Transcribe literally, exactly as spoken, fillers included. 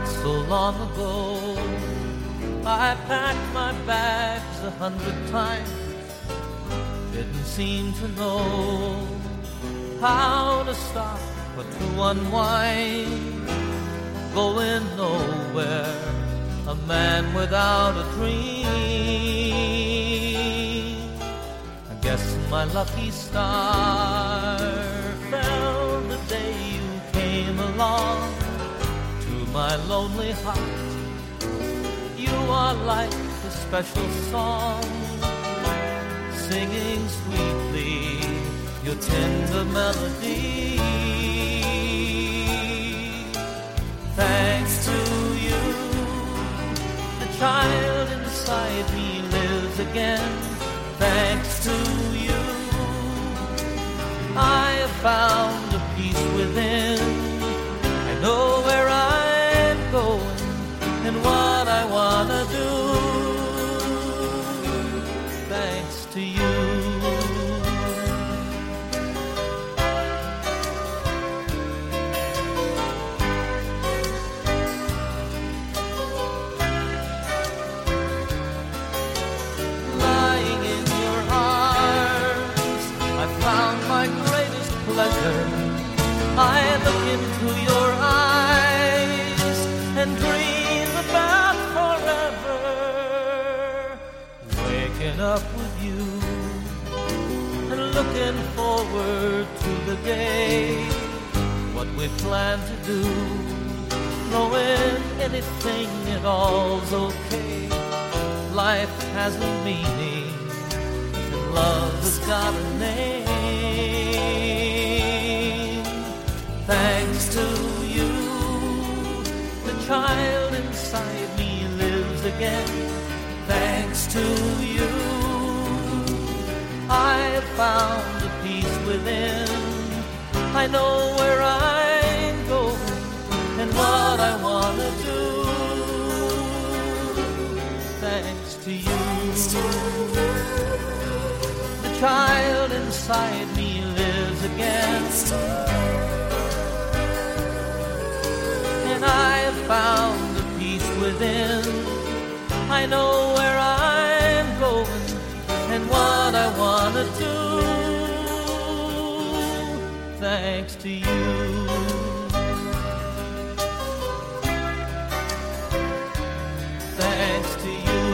So long ago, I packed my bags a hundred times, didn't seem to know how to stop or to unwind, going nowhere, a man without a dream. I guess my lucky star fell the day you came along. To my lonely heart, you are like a special song, singing sweetly your tender melody. Thanks to you, the child inside me lives again. Thanks to you, I have found a peace within. I know where I'm going and what I wanna do. Thanks to you. Lying in your arms, I found my greatest pleasure. I look into your eyes and dream about forever. Waking up with you and looking forward to the day, what we plan to do, knowing anything at all's okay. Life has a meaning and love has got a name. Thanks to you, the child inside me lives again. Thanks to you, I have found a peace within. I know where I'm going and what I want to do. Thanks to you, the child inside me lives again. And I have found a peace within. I know where I'm going and what I want to do. Thanks to you. Thanks to you.